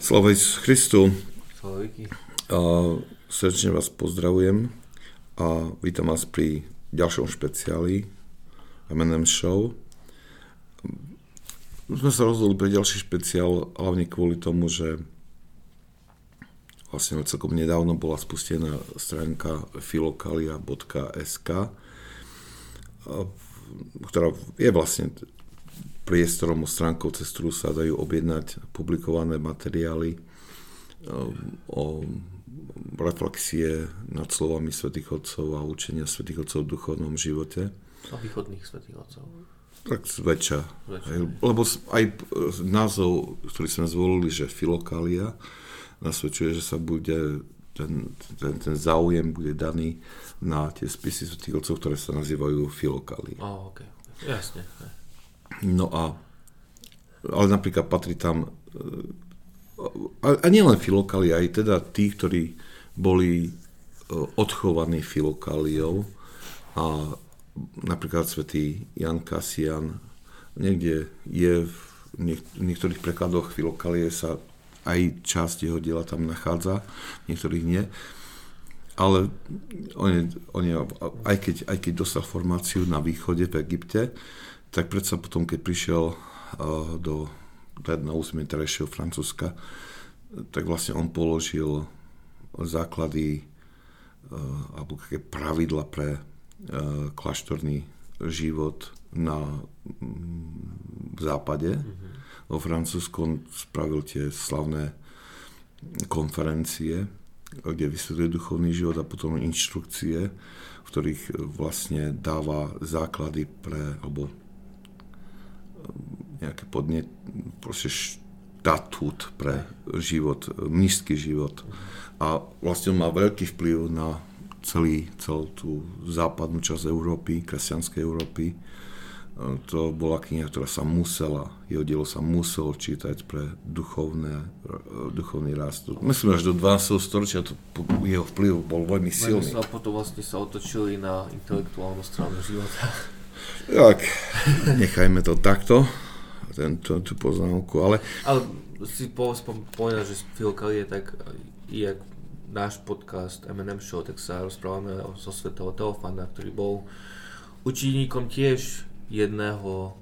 Sláva Isusu Christu. Slavíky. Srdečne vás pozdravujem a vítam vás pri ďalšom špeciáli M&M Show. Sme sa rozhodli pre ďalší špeciál hlavne kvôli tomu, že vlastne celkom nedávno bola spustená stránka filokalia.sk, ktorá je vlastne priestorom, stránkou, cez ktorú sa dajú objednať publikované materiály o reflexie nad slovami svätých otcov a učenia svätých otcov v duchovnom živote. A východných svätých otcov. Tak zväčša. Lebo aj názov, ktorý sme zvolili, že filokalia, nasvedčuje, že sa bude ten záujem bude daný na tie spisy svätých otcov, ktoré sa nazývajú filokalie. Okay. Jasne. No ale napríklad patrí tam a nielen filokali, aj teda tí, ktorí boli odchovaní filokaliou a napríklad svätý Jan Kasian, niekde je v niektorých prekladoch filokalie sa aj časť jeho diela tam nachádza, niektorých nie. Ale on aj keď dostal formáciu na východe v Egypte, tak predsa potom, keď prišiel na územie terajšieho Francúzska, tak vlastne on položil základy alebo také pravidla pre kláštorný život v západe. Vo Francúzsku on spravil tie slavné konferencie, kde vysvetľuje duchovný život a potom inštrukcie, v ktorých vlastne dáva základy pre, alebo nejaké proste štatút pre život, mníšsky život. A vlastne on má veľký vplyv na celú tú západnú časť Európy, kresťanskej Európy. To bola kniha, ktorá sa jeho dielo sa muselo čítať pre duchovný rast. Myslím, až do 12. storočia jeho vplyv bol veľmi silný. A potom vlastne sa otočili na intelektuálnu stranu života. Tak, nechajme to takto, tú poznámku, ale si povedal, že filokalie, tak jak náš podcast M&M Show, tak sa rozprávame so svätého Teofana, ktorý bol učeníkom tiež jedného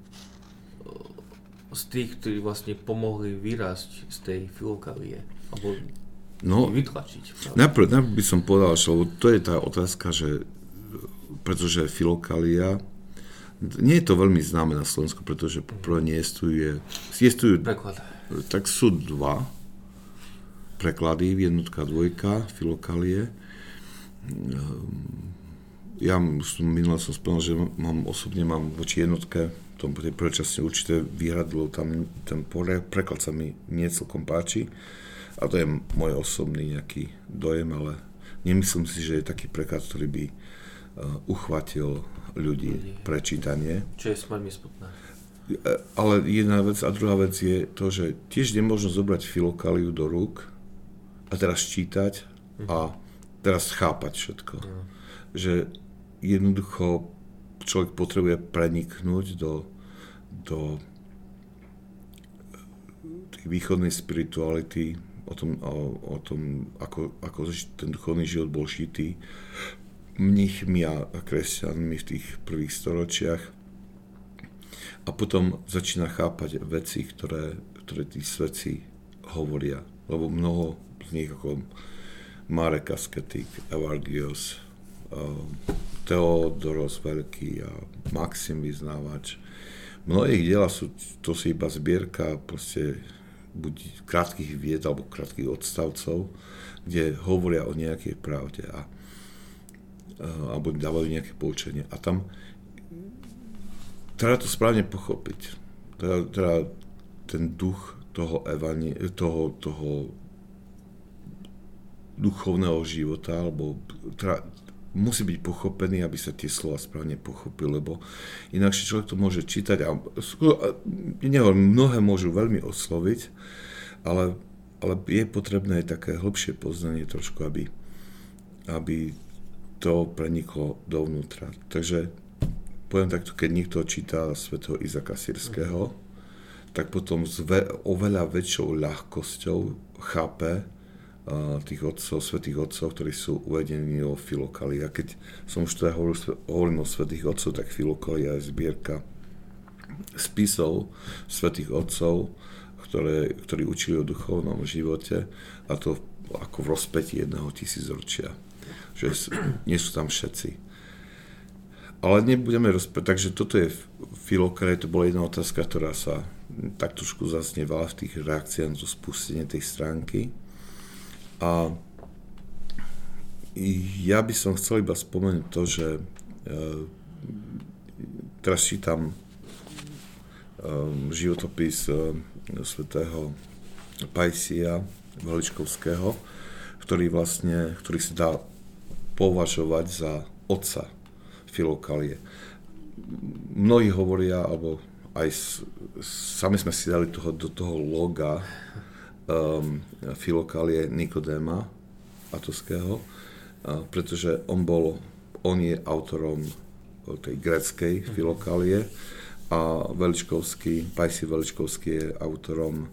z tých, ktorí vlastne pomohli vyrásť z tej filokalie, alebo vytlačiť. Najprv by som povedal, že to je tá otázka, že pretože filokalia nie je to veľmi známe na Slovensku, pretože poprvé neestujú preklad. Tak sú dva preklady, jednotka, dvojka, filokalie. Ja minule som spomínal, že osobne mám voči jednotke tom predčasne určité výhrady, lebo tam ten preklad sa mi nie celkom páči a to je môj osobný nejaký dojem, ale nemyslím si, že je taký preklad, ktorý by uchvátil ľudí pre čítanie. Čo je smrť smutné. Ale jedna vec a druhá vec je to, že tiež nemôžno zobrať filokaliu do rúk a teraz čítať a teraz chápať všetko. Že jednoducho človek potrebuje preniknúť do tej východnej spirituality, o tom ako ten duchovný život bol šitý mníchmi a kresťanmi v tých prvých storočiach a potom začína chápať veci, ktoré tí svätci hovoria, lebo mnoho z nich ako Marek Asketik, Evargios, Teodoros Veľký a Maxim Vyznávač, mnohé ich diela sú iba zbierka proste buď krátkych vied alebo krátkych odstavcov, kde hovoria o nejakej pravde alebo dávajú nejaké poučenie. A tam treba to správne pochopiť. Teda ten duch toho duchovného života, alebo teda musí byť pochopený, aby sa tie slova správne pochopili, lebo inakšie človek to môže čítať a mnohé môžu veľmi osloviť, ale je potrebné aj také hlbšie poznanie trošku, aby to preniklo dovnútra. Takže poviem takto, keď niekto číta svätého Izáka Sýrskeho, tak potom s oveľa väčšou ľahkosťou chápe tých otcov, svätých otcov, ktorí sú uvedení o Filokalii. A keď som už teda hovoril o svätých otcov, tak Filokalia je zbierka spisov svätých otcov, ktorí učili o duchovnom živote, a to ako v rozpätí 1000 ročia. Že nie sú tam všetci. Ale nebudeme takže toto je Filokalia, to bola jedna otázka, ktorá sa tak trošku zaznievala v tých reakciách zo spustenia tej stránky. A ja by som chcel iba spomenúť to, že teraz čítam životopis svätého Pajsia Veličkovského, ktorý sa dá považovať za otca Filokalie. Mnohí hovoria, alebo aj sami sme si dali do toho loga Filokalie Nikodéma Atonského, pretože on je autorom tej gréckej Filokalie a Pajsi Veličkovský je autorom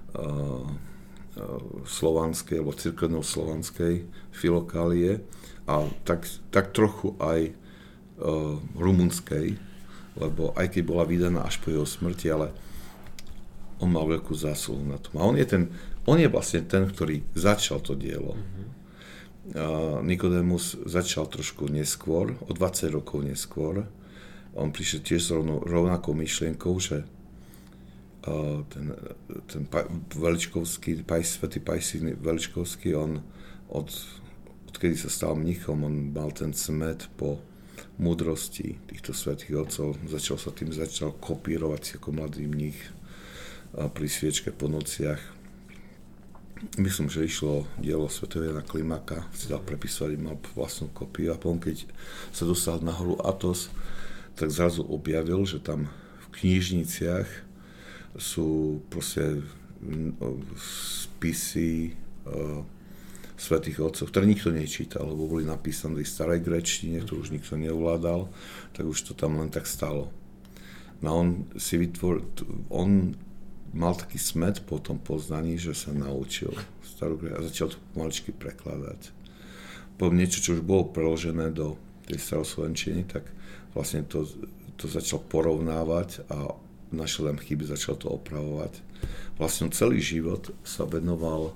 slovanskej alebo cirkevno-slovanskej Filokalie a tak trochu aj rumunskej, lebo aj keď bola vydaná až po jeho smrti, ale on mal veľkú zásluhu na tom. A on je vlastne ten, ktorý začal to dielo. Nikodémus začal trošku neskôr, o 20 rokov neskôr. On prišiel tiež s rovnakou myšlienkou, že ten Veličkovský, svätý Pajsi Veličkovský, on odkedy sa stal mnichom, on mal ten smäd po múdrosti týchto svätých otcov. Začal kopírovať ako mladý mních pri sviečke po nociach. Myslím, že išlo dielo svätého Jana Klimaka, si dal prepisovať, mal vlastnú kopiu, a potom, keď sa dostal na horu Athos, tak zrazu objavil, že tam v knižniciach sú proste spisy svätých otcov, ktoré nikto nečítal, lebo boli napísané v starej gréčtine, to už nikto neovládal, tak už to tam len tak stalo. No on mal taký smäd po tom poznaní, že sa naučil starú gréčtinu a začal to pomaličky prekladať. Po niečo, čo už bolo preložené do tej staroslovenčiny, tak vlastne to začal porovnávať a našiel tam chyby, začal to opravovať. Vlastne celý život sa venoval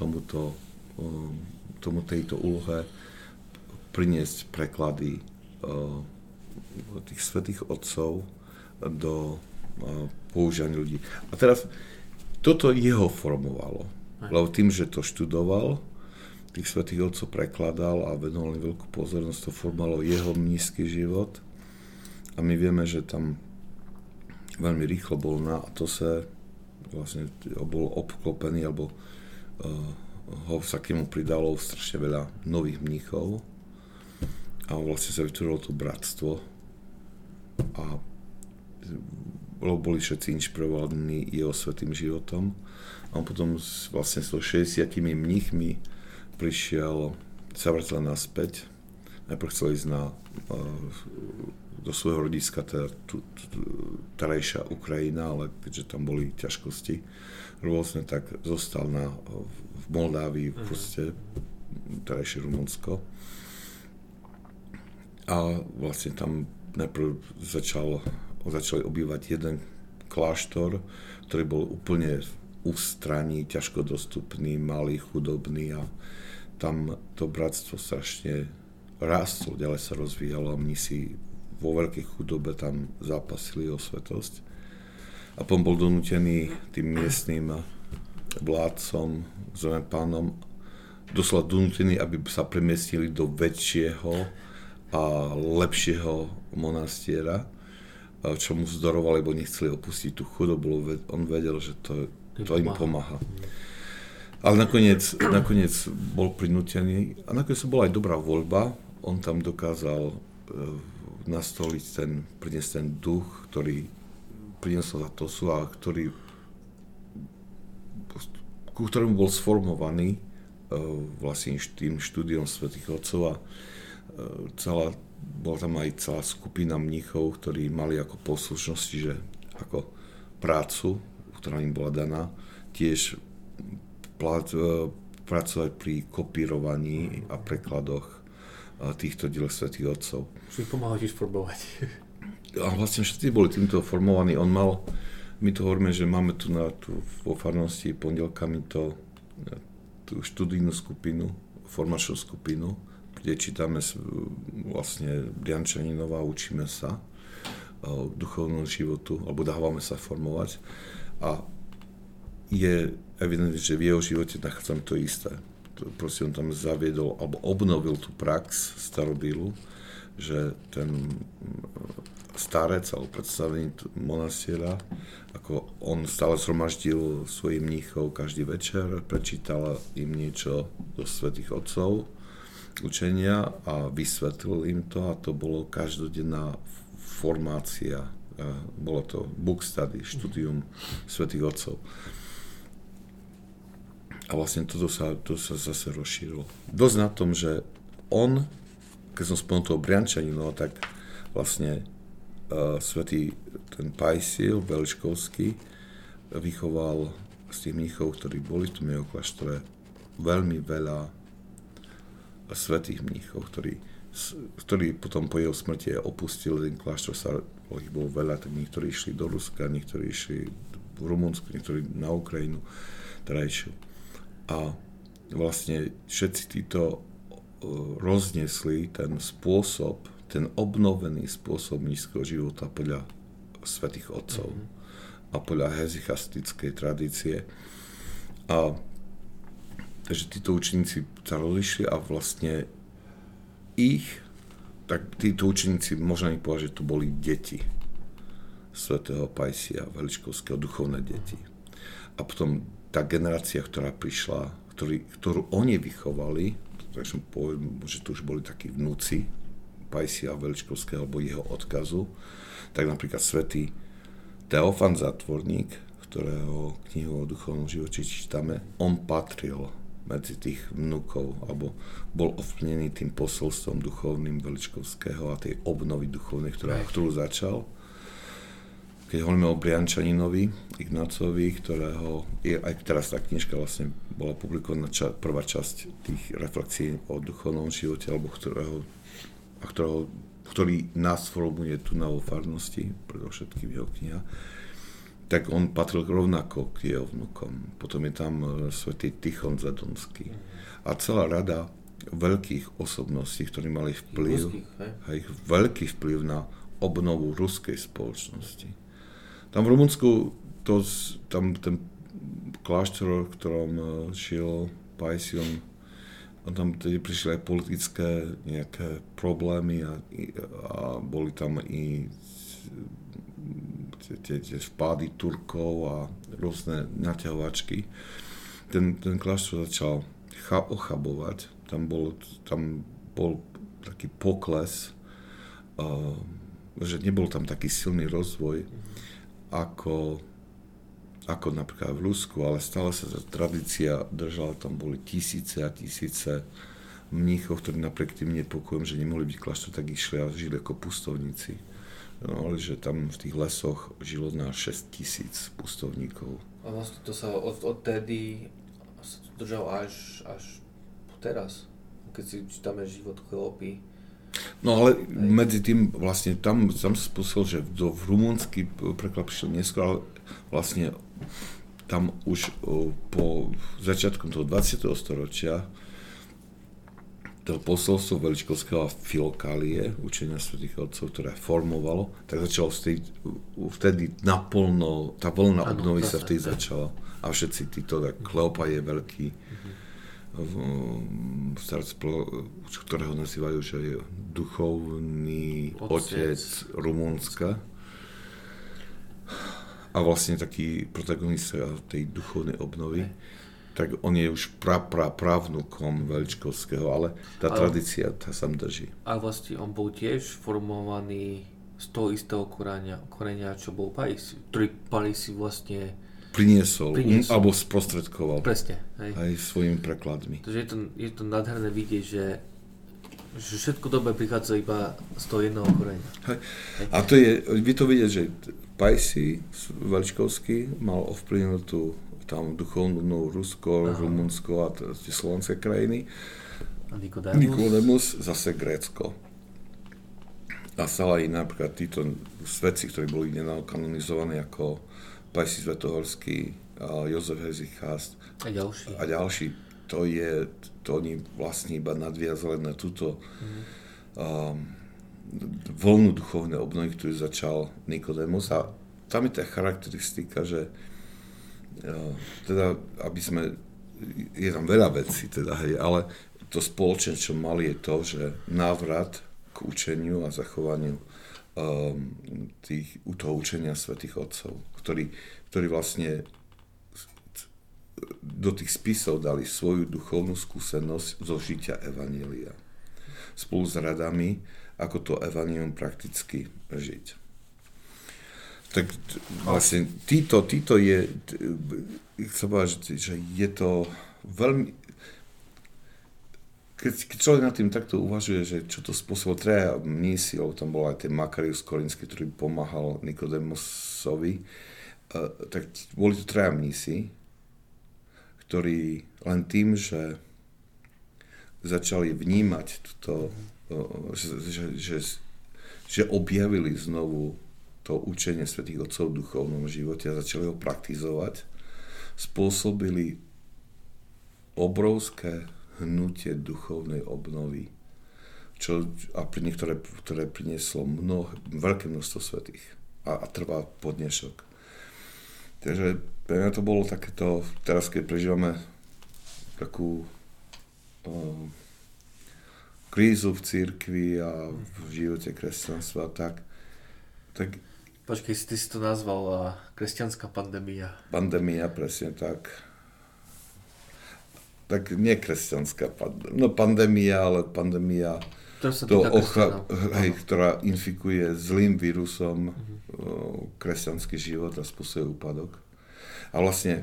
tejto úlohe priniesť preklady tých svätých otcov do používania ľudí. A teraz toto jeho formovalo, lebo tým, že to študoval, tých svätých otcov prekladal a venoval veľkú pozornosť, to formovalo jeho mníšsky život. A my vieme, že tam veľmi rýchlo bol na Athose, vlastne bol obklopený, alebo ho sa k nemu pridalo strašne veľa nových mníchov a vlastne sa vytvorilo to bratstvo a boli všetci inšpirovaní jeho svätým životom. A on potom vlastne s 60 mníchmi sa vrátil naspäť. Najprv chcel ísť do svojho rodiska, teda terajšia Ukrajina, ale keďže tam boli ťažkosti rôzne, tak zostal v Moldávii, proste terajšie Rumunsko. A vlastne tam najprv začali obývať jeden kláštor, ktorý bol úplne ústraní, ťažko dostupný, malý, chudobný, a tam to bratstvo strašne rástlo, ďalej sa rozvíjalo a mnísi vo veľkej chudobe tam zápasili o svetosť. A potom bol donútený tým miestnym vládcom, zrovna pánom, doslova donútený, aby sa premiestnili do väčšieho a lepšieho monastiera, čo mu vzdorovali, lebo nechceli opustiť tú chudobu, on vedel, že to im pomáha. Ale nakoniec bol prinútený a nakoniec bola aj dobrá voľba. On tam dokázal nastoliť priniesť ten duch, ktorý priniesol Athosu a ku ktorému bol sformovaný vlastne tým štúdiom svätých otcov, a bola tam aj celá skupina mníchov, ktorí mali ako poslušnosti, že ako prácu, ktorá im bola daná, tiež pracovať pri kopírovaní a prekladoch týchto diel svätých otcov. Čiže pomáhal tiež formovať. A vlastne všetci boli týmto formovaní. My to hovoríme, že máme tu vo farnosti pondelkami tú študijnú skupinu, formačnú skupinu, kde čítame vlastne Briančaninova, učíme sa o duchovnom životu, alebo dávame sa formovať. A je evidentné, že v jeho živote nachádzam to isté. Proste on tam zaviedol, alebo obnovil tú prax starobílu, že ten starec, alebo predstavený monastiera, ako on stále zhromaždil svojich mníchov každý večer, prečítal im niečo do svätých otcov, učenia a vysvetlil im to a to bolo každodenná formácia. Bolo to book study, štúdium svätých otcov. A vlastne to sa zase rozšírilo. Dosť na tom, že on, keď som spomenul toho Briančanina, tak vlastne svätý ten Pajsil Veličkovský vychoval z tých mníchov, ktorí boli v tom jeho kláštore, veľmi veľa svätých mníchov, ktorí potom po jeho smrti opustili ten kláštor, ich bolo veľa, tak niektorí išli do Ruska, niektorí išli v Rumunsku, niektorí na Ukrajinu terajšiu. A vlastne všetci títo roznesli ten spôsob, ten obnovený spôsob mníšskeho života podľa svätých otcov a podľa hesychastickej tradície. A takže títo učeníci sa rozlišili a vlastne títo učeníci, možno ich povedať, že to boli deti svätého Pajsia Veličkovského, duchovné deti. A potom tá generácia, ktorá prišla, ktorú oni vychovali, takže poviem, že to už boli takí vnúci Pajsia Veličkovského alebo jeho odkazu, tak napríklad svätý Teofan Zatvorník, ktorého knihu o duchovnom živote čítame, on patril medzi tých vnúkov, alebo bol ovplyvnený tým posolstvom duchovným Veličkovského a tej obnovy duchovnej, ktorú začal. Keď hovoríme o Briančaninovi, Ignácovi, ktorého je aj teraz tá knižka vlastne bola publikovaná prvá časť tých reflexií o duchovnom živote, alebo ktorý nás formuje tu na farnosti, predovšetkým jeho kniha, tak on patril rovnako k jeho vnukom. Potom je tam svätý Tichon Zadonský. A celá rada veľkých osobností, ktorí mali veľký vplyv na obnovu ruskej spoločnosti. Tam v Rumunsku, tam ten kláštor, v ktorom žil Pajsion, tam tedy prišli aj politické nejaké problémy a boli tam i tie vpády Turkov a rôzne naťahovačky. Ten kláštor začal ochabovať. Tam bol taký pokles, že nebol tam taký silný rozvoj, ako napríklad v Rusku, ale stále sa tá tradícia držala, tam boli tisíce a tisíce mníchov, ktorí napriek tým nepokojom, že nemohli byť kláštor, tak išli a žili ako pustovníci. No, ale že tam v tých lesoch žilo na 6,000 pustovníkov. A vlastne to sa odtedy držalo až teraz, keď si čítame život Chlopy. No ale medzi tým vlastne tam sa spôsobil, že v rumúnsky preklad prišiel neskôr, ale vlastne tam už po začiatkom toho 20. storočia to posolstvo Veličkovského a Filokálie, učenia svätých otcov, ktoré formovalo, tak začalo vtedy naplno, tá vlna obnovy sa vtedy začala. A všetci títo, tak Kleopa je veľký starec, ktorého nazývajú, že je duchovný otec Rumunska. A vlastne taký protagonista tej duchovnej obnovy. Tak on je už právnukom Veličkovského, ale tá tradícia tá sa drží. A vlastne on bol tiež formovaný z toho istého koreňa, čo bol Pajs, ktorý Pajs vlastne priniesol. Alebo sprostredkoval. Presne. Aj svojimi prekladmi. Takže je to nádherné vidieť, že všetko dobre prichádza iba z toho jedného koreňa. A to je, vy to vidieť, že Pajsi Veličkovský mal ovplyvnenú tam duchovnú Rusko, Rumunsko a tie slovanské krajiny. A Nikodemus zase Grécko. A sa aj napríklad títo svetci, ktorí boli kanonizovaní ako Pajsi Svetohorský, Jozef Hezichast a ďalší. To oni vlastne iba nadviazali na túto voľnú duchovné obnovy, ktorú začal Nikodemus. A tam je tá charakteristika, že teda, aby sme, je tam veľa vecí, teda, hej, ale to spoločné, čo mali, je to, že návrat k učeniu a zachovaniu toho učenia svätých otcov, ktorí vlastne do tých spisov dali svoju duchovnú skúsenosť zo žitia evanjelia. Spolu s radami, ako to evanjelium prakticky žiť. Tak vlastne títo je, chcem povedať, že je to veľmi, keď človek nad tým takto uvažuje, že čo to spôsobilo, traja mnísi, lebo tam bol aj ten Makarius Korinský, ktorý pomáhal Nikodemusovi, tak boli to traja mnísi, ktorí len tým, že začali vnímať toto, že objavili znovu to učenie svätých otcov v duchovnom živote a začali ho praktizovať, spôsobili obrovské hnutie duchovnej obnovy, a pri niektoré, ktoré prinieslo veľké množstvo svätých a trvá po dnešok. Takže pre mňa to bolo takéto, teraz keď prežívame takú krízu v cirkvi a v živote kresťanstva, tak počkej, ty si to nazval kresťanská pandémia. Pandémia, presne tak. Tak nie kresťanská pandémia, ale pandémia, ktorá infikuje zlým vírusom kresťanský život a spôsobuje úpadok. A vlastne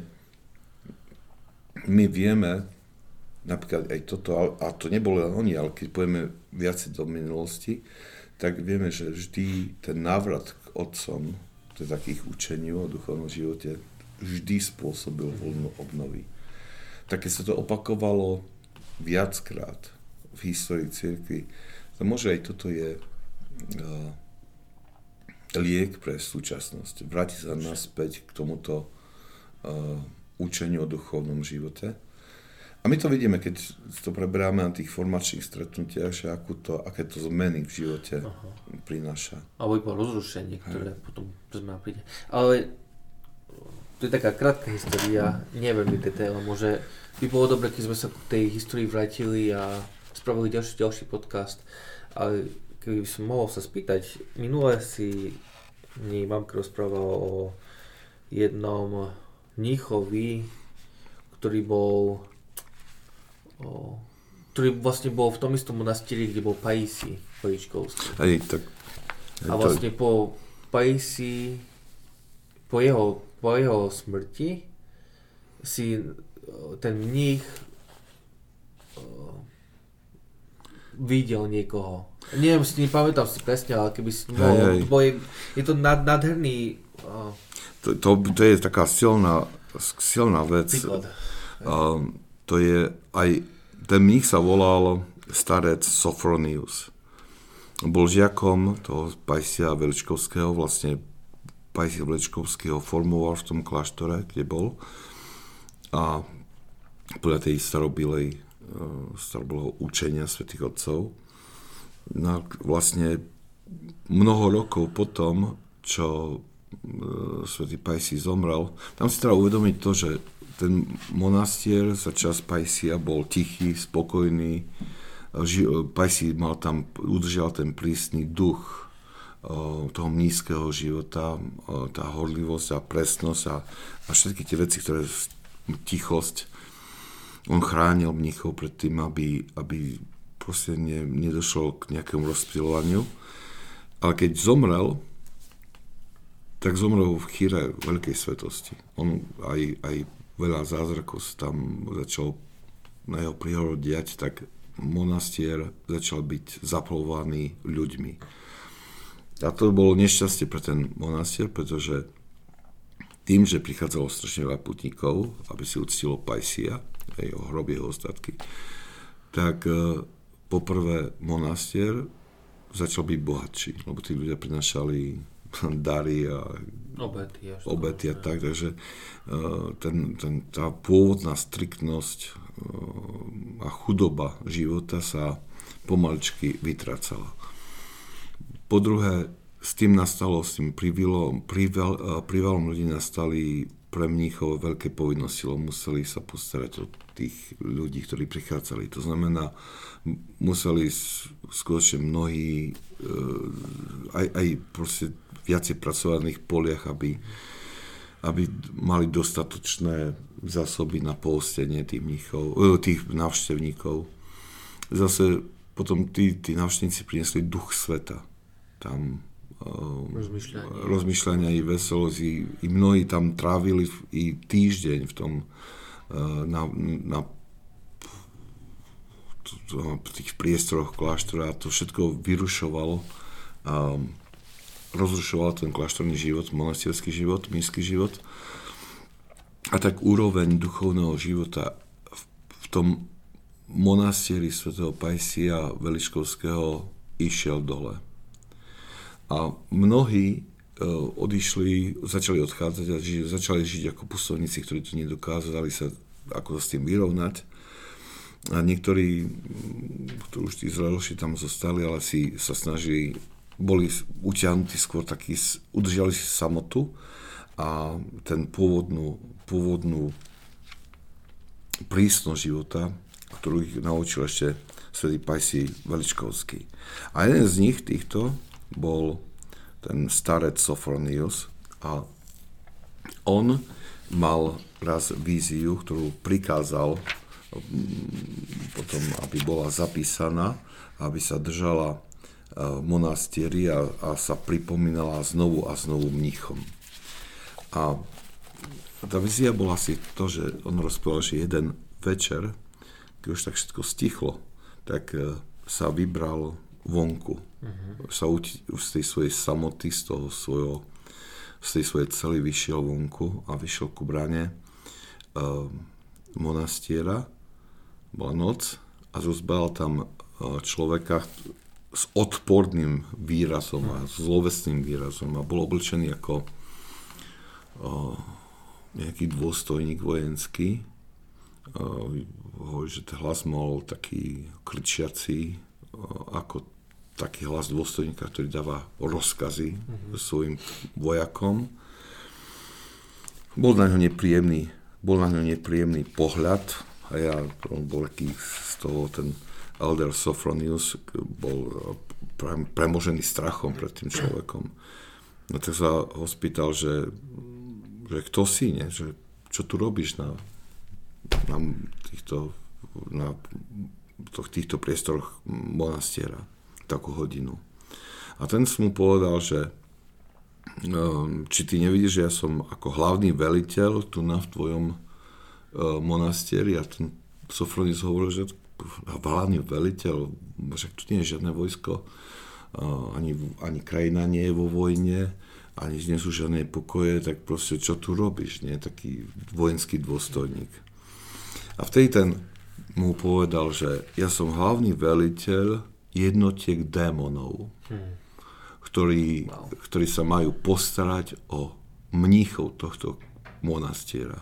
my vieme, napríklad aj toto, a to nebolo len oni, ale keď pôjdeme viac do minulosti, tak vieme, že vždy ten návrat k otcom, to je takých učení o duchovnom živote, vždy spôsobil voľnú obnovy. Tak keď sa to opakovalo viackrát v histórii cirkvi, to môže aj toto je liek pre súčasnosť. Vrátiť sa naspäť k tomuto učeniu o duchovnom živote. A my to vidíme, keď to preberáme na tých formačných stretnutiach, že aké to zmeny v živote prináša. Alebo iba rozrušenie, ktoré potom príde. Ale to je taká krátka história, nie veľmi detailná. Môže by bolo dobre, keď sme sa k tej histórii vrátili a spravili ďalší podcast. Ale keby som mohol sa spýtať, minule si mi mamka rozprával o jednom mníchovi, ktorý vlastne bol v tom istom monastieri, kde bol Pajsi Poličkovský. A vlastne po Pajsi, po jeho smrti si ten mních videl niekoho. Neviem, nepamätám si presne, ale keby si je to nádherný. To je taká silná vec. To je aj, ten mních sa volal starec Sophronius. Bol žiakom toho Pajsia Veličkovského, vlastne Pajsia Veličkovského formoval v tom kláštore, kde bol. A podľa tej starobilého učenia svätých otcov. No, vlastne mnoho rokov potom, čo svätý Pajsi zomrel, tam si treba uvedomiť to, že ten monastier za čas Pajsia bol tichý, spokojný. Pajsi udržal ten prísny duch toho mníšskeho života, tá horlivosť a presnosť a všetky tie veci, ktoré tichosť. On chránil mníchov pred tým, aby proste nedošlo k nejakému rozptýľovaniu. Ale keď zomrel, tak zomrel v chýre veľkej svetosti. On aj veľa zázrakov tam začal na jeho príhodu diať, tak monastier začal byť zaplovaný ľuďmi. A to bolo nešťastie pre ten monastier, pretože tým, že prichádzalo strašne veľa putníkov, aby si uctilo Pajsia, jeho hrob, jeho ostatky, tak poprvé monastier začal byť bohatší, lebo tí ľudia prinašali dary a obety a tak, takže tá pôvodná striktnosť a chudoba života sa pomaličky vytrácala. Po druhé, s tým prívalom ľudí nastali pre mníchov veľké povinnosti, lebo museli sa postarať o tých ľudí, ktorí prichádzali. To znamená, museli skutočne mnohí aj proste viacej pracovať na ich poliach, aby mali dostatočné zásoby na pohostenie tých návštevníkov. Zase potom tí návštevníci priniesli duch sveta. Tam rozmýšľania i veselosť. I mnohí tam trávili i týždeň v tom na tých priestoroch kláštora a to všetko vyrušovalo a rozrušovalo ten kláštorný život, monastierský život, mníšsky život. A tak úroveň duchovného života v tom monastieri svätého Pajsia Veličkovského išiel dole. A mnohí začali odchádzať a začali žiť ako pustovníci, ktorí to nedokázali sa ako s tým vyrovnať. A niektorí, ktorí už tí Izraelši tam zostali, ale si sa snažili, boli utiahnutí skôr takí, udržali si samotu a ten pôvodnú prísnosť života, ktorú ich naučil ešte svätý Pajsij Veličkovský. A jeden z nich týchto bol ten starec Sofronius a on mal raz víziu, ktorú prikázal potom, aby bola zapísaná, aby sa držala v monastieri a sa pripomínala znovu a znovu mníchom. A tá vízia bola asi to, že on rozprával, že jeden večer, keď už tak všetko stichlo, tak sa vybral vonku. Sa z tej svojej samoty, z tej svojej cely vyšiel vonku a vyšiel ku bráne monastiera. Bola noc a zozbal tam človeka s odporným výrazom a zlovesným výrazom a bol oblečený ako nejaký dôstojník vojenský. Hovorí, že ten hlas mal taký kričiaci, ako taký hlas dôstojníka, ktorý dáva rozkazy svojim vojakom. Bol na ňo nepríjemný pohľad a on bol taký z toho, ten elder Sophronius bol premožený strachom pred tým človekom. No tak sa ho spýtal, že kto si, ne? Že čo tu robíš na týchto priestoroch monastiera takú hodinu. A ten mu povedal, že či ty nevidíš, že ja som ako hlavný veliteľ tu v tvojom monastieri, a ten Sofronius hovoril, že hlavný veliteľ, však tu nie je žiadne vojsko, ani krajina nie je vo vojne, ani nie sú žiadne pokoje, tak proste čo tu robíš, nie? Taký vojenský dôstojník. A vtedy ten mu povedal, že ja som hlavný veliteľ jednotiek démonov, ktorí sa majú postarať o mníchov tohto monastiera.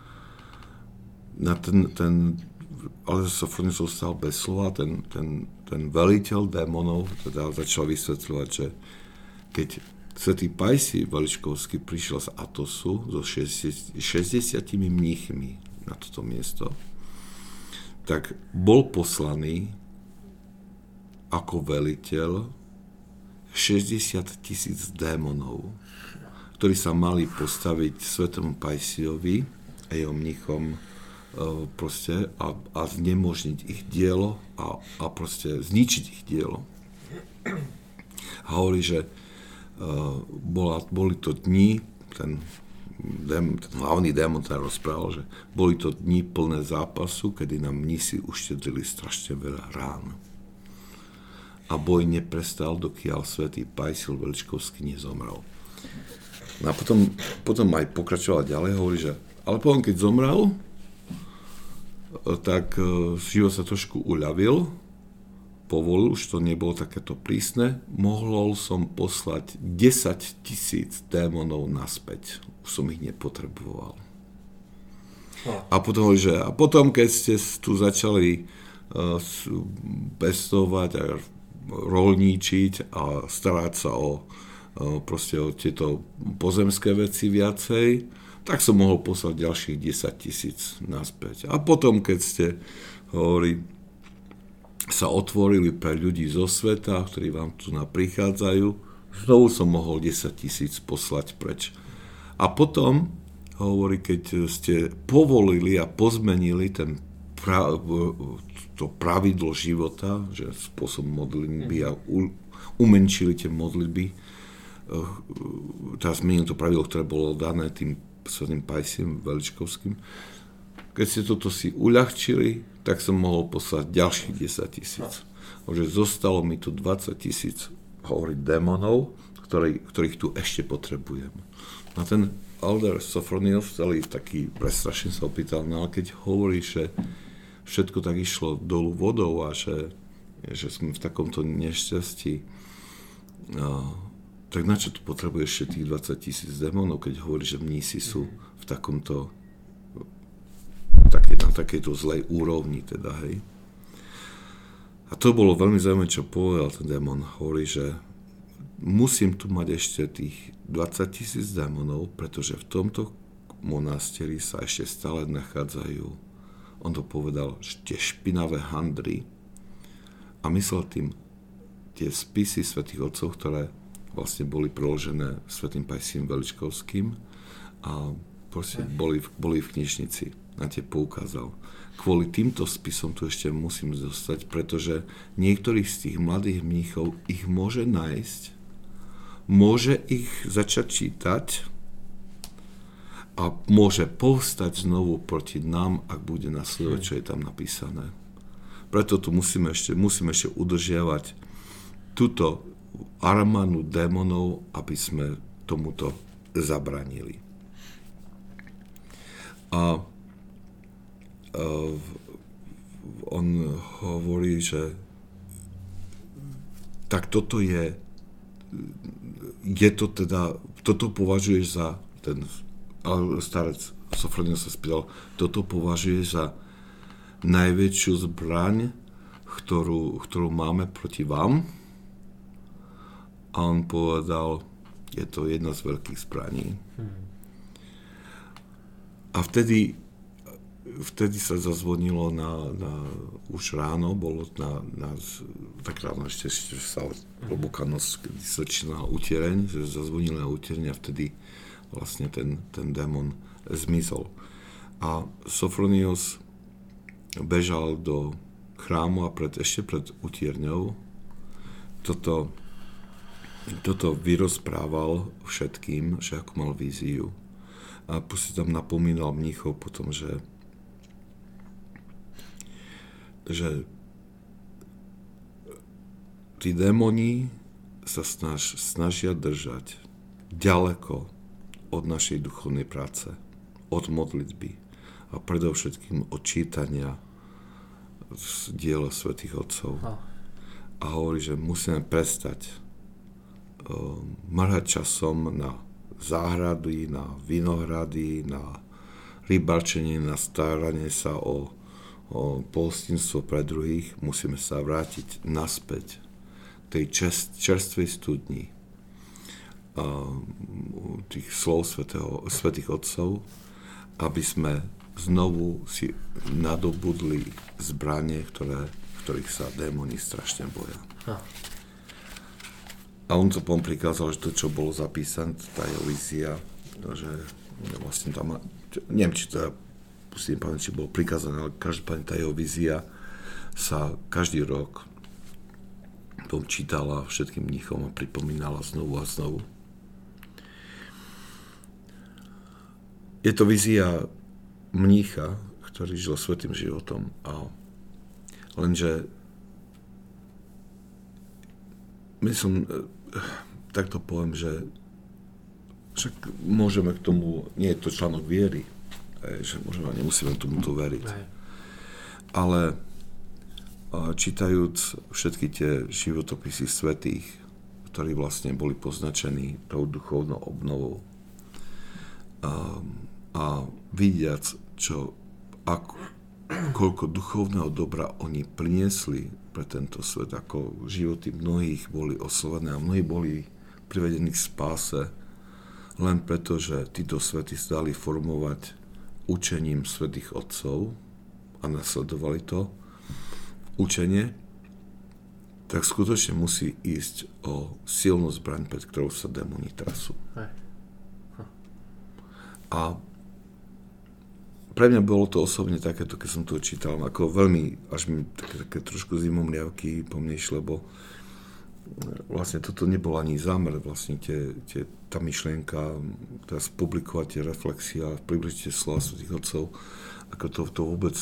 Ale Sofronius zostal bez slova, ten veliteľ démonov teda začal vysvetľovať, že keď svätý Pajsij Veličkovský prišiel z Atosu so 60 mníchmi na toto miesto, tak bol poslaný ako veliteľ 60 000 démonov, ktorí sa mali postaviť svätému Pajsijovi a jeho mníchom proste a znemožniť ich dielo a proste zničiť ich dielo. A hovorí, že boli to dni, ten hlavný démon teda rozprával, že boli to dni plné zápasu, kedy nám mnísi uštedrili strašne veľa rán. A boj neprestal, dokiaľ svätý Pajsij Veličkovský nezomrel. No a potom aj pokračoval ďalej, hovorí, že ale potom, keď zomrel, tak život sa trošku uľavil, povolil, už to nebolo takéto prísne, mohol som poslať 10 000 démonov naspäť. Už som ich nepotreboval. A potom, keď ste tu začali pestovať a roľníčiť a starať sa o tieto pozemské veci viacej, tak som mohol poslať ďalších 10 000 naspäť. A potom, keď ste sa otvorili pre ľudí zo sveta, ktorí vám tu prichádzajú, znovu som mohol 10 000 poslať preč. A potom, hovorí, keď ste povolili a pozmenili to pravidlo života, že spôsob modlitby a umenšili tie modlitby, teraz zmenil to pravidlo, ktoré bolo dané tým svätým Pajsiem Veličkovským. Keď ste toto si uľahčili, tak som mohol poslať ďalších 10 000. Takže zostalo mi tu 20 000, hovorí, démonov, ktorých tu ešte potrebujem. A ten Elder Sophronios celý taký prestrašne sa opýtal, no ale keď hovorí, že všetko tak išlo dolu vodou a že sme v takomto nešťastí, tak na čo tu potrebuješ ešte tých 20 000 démonov, keď hovorí, že mnísi sú v takomto na takejto zlej úrovni, teda, hej. A to bolo veľmi zaujímavé, čo povedal ten démon. Hovorí, že musím tu mať ešte tých 20 000 démonov, pretože v tomto monasteri sa ešte stále nachádzajú, on to povedal, tie špinavé handry. A myslel tým tie spisy svätých otcov, ktoré vlastne boli preložené svätým Pajsím Veličkovským a proste boli v knižnici. Na tie poukázal. Kvôli týmto spisom tu ešte musím zostať, pretože niektorých z tých mladých mníchov ich môže nájsť, môže ich začať čítať a môže povstať znovu proti nám, ak bude nasledovať, čo je tam napísané. Preto tu musíme ešte udržiavať túto armádu démonov, aby sme tomuto zabranili. A on hovorí, že tak toto toto považuješ za, ten starec Sophronios sa spýtal, toto považuješ za najväčšiu zbraň, ktorú máme proti vám? A on povedal, je to jedna z veľkých zbraní. A vtedy sa zazvonilo už ráno, bolo tak ráno ešte sa hlboká noc, kedy sa začínala utiereň, že zazvonila utiereň a vtedy vlastne ten démon zmizol. A Sophronios bežal do chrámu a ešte pred utierňou toto vyrozprával všetkým, že ako mal víziu. A si tam napomínal mníchov potom, že tí démoni sa snažia držať ďaleko od našej duchovnej práce, od modlitby a predovšetkým od čítania z diela svätých otcov. A hovorí, že musíme prestať mrhať časom na záhrady, na vinohrady, na rybarčenie, na staranie sa o pohostinstvo pre druhých. Musíme sa vrátiť naspäť tej čerstvej studni tých slov svätých otcov, aby sme znovu si nadobudli zbranie, ktorých sa démoni strašne boja. A on to potom prikázal, že to, čo bolo zapísané, tá jeho vízia, že vlastne tam, neviem, či to si nepamätám, či bolo prikázané, ale každopádne tá jeho vízia sa každý rok čítala všetkým mníchom a pripomínala znovu a znovu. Je to vízia mnícha, ktorý žil svätým životom, a lenže takto poviem, že však môžeme k tomu, nie je to článok viery, že nemusíme tomuto veriť. Ale čítajúc všetky tie životopisy svätých, ktorí vlastne boli poznačení tou duchovnou obnovou a vidiac, koľko duchovného dobra oni priniesli pre tento svet, ako životy mnohých boli oslovené a mnohí boli privedení k spáse, len preto, že títo svety sa dali formovať učením svätých otcov a nasledovali to učenie, tak skutočne musí ísť o silnú zbraň, pred ktorou sa démoni trasú. A pre mňa bolo to osobne takéto, keď som to čítal, ako veľmi, až mi také trošku zimomriavky po mne išli, lebo vlastne toto nebol ani zámer, vlastne tá myšlienka, teraz publikovať tie reflexie a približiť slova svätých otcov, ako to vôbec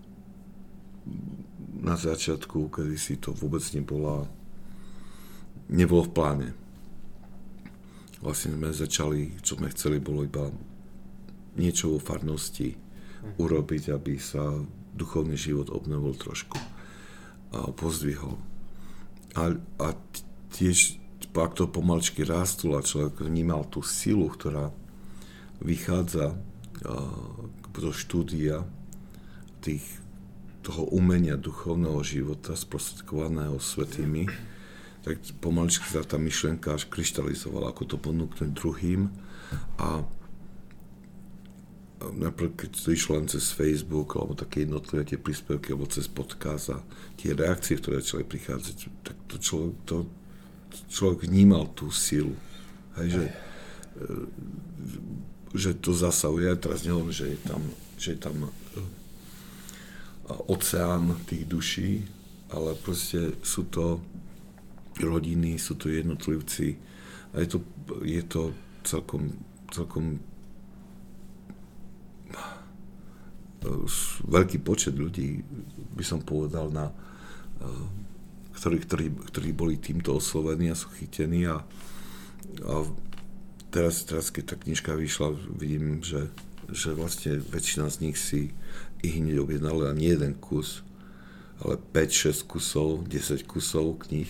na začiatku, kedy si to vôbec nebolo v pláne. Vlastne sme začali, čo sme chceli, bolo iba niečo vo farnosti urobiť, aby sa duchovný život obnovil trošku a pozdvihol. A tiež, ak to pomaličky rástlo a človek vnímal tú silu, ktorá vychádza do štúdia toho umenia duchovného života sprostredkovaného svätými, tak pomaličky sa tá myšlienka až kryštalizovala, ako to ponúknuť druhým. A napríklad, keď to išlo len cez Facebook, alebo také jednotlivé tie príspevky, alebo cez podcast a tie reakcie, ktoré začali prichádzať, tak človek vnímal tú silu. Hej, že to zasahuje. Ja teraz nehovorím, že je tam oceán tých duší, ale proste sú to rodiny, sú to jednotlivci a je to celkom veľký počet ľudí, by som povedal, ktorí boli týmto oslovení a sú chytení a teraz, keď tá knižka vyšla, vidím, že vlastne väčšina z nich si ich hneď objednala nie jeden kus, ale 5-6 kusov, 10 kusov kníh,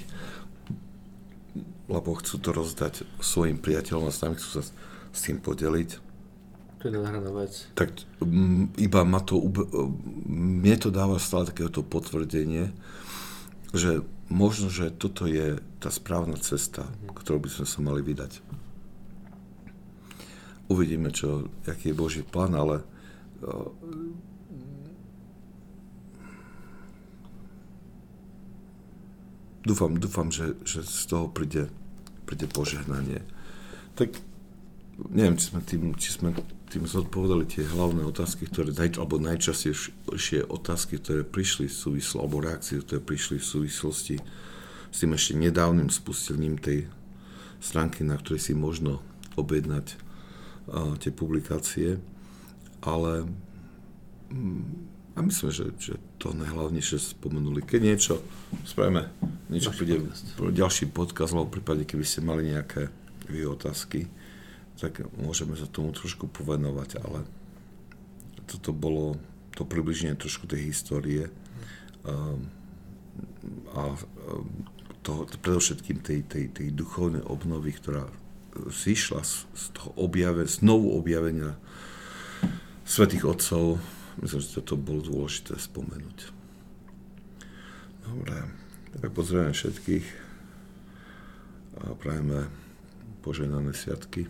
lebo chcú to rozdať svojim priateľom a s nami chcú sa s tým podeliť. To je nádherná vec. Tak iba mne to dáva stále takéto potvrdenie, že možno, že toto je tá správna cesta, ktorou by sme sa mali vydať. Uvidíme, aký je Boží plán, ale dúfam, že z toho príde požehnanie. Tak neviem, či sme tým zodpovedali tie hlavné otázky, alebo najčastejšie otázky, ktoré prišli v súvislosti, alebo reakcie, ktoré prišli v súvislosti s tým ešte nedávnym spustením tej stránky, na ktorej si možno objednať tie publikácie, ale a myslím, že to najhlavnejšie spomenuli. Keď niečo spravíme, príde ďalší podcast, alebo v prípade, keby ste mali nejaké otázky, tak môžeme sa tomu trošku povenovať, ale toto bolo to približne trošku tej histórie a predovšetkým tej duchovnej obnovy, ktorá zišla z toho znovu objavenia svätých otcov. Myslím, že toto bolo dôležité spomenúť. Dobre, tak pozdravím všetkých a prajeme požehnané sviatky.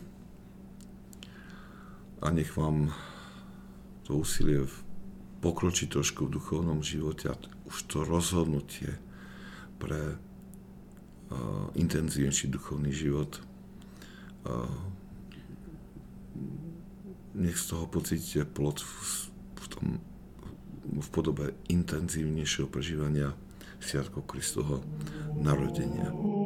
A nech vám to úsilie pokročí trošku v duchovnom živote a už to rozhodnutie pre intenzívnejší duchovný život. Nech z toho pocítite plod v podobe intenzívnejšieho prežívania sviatkov Kristovho narodenia.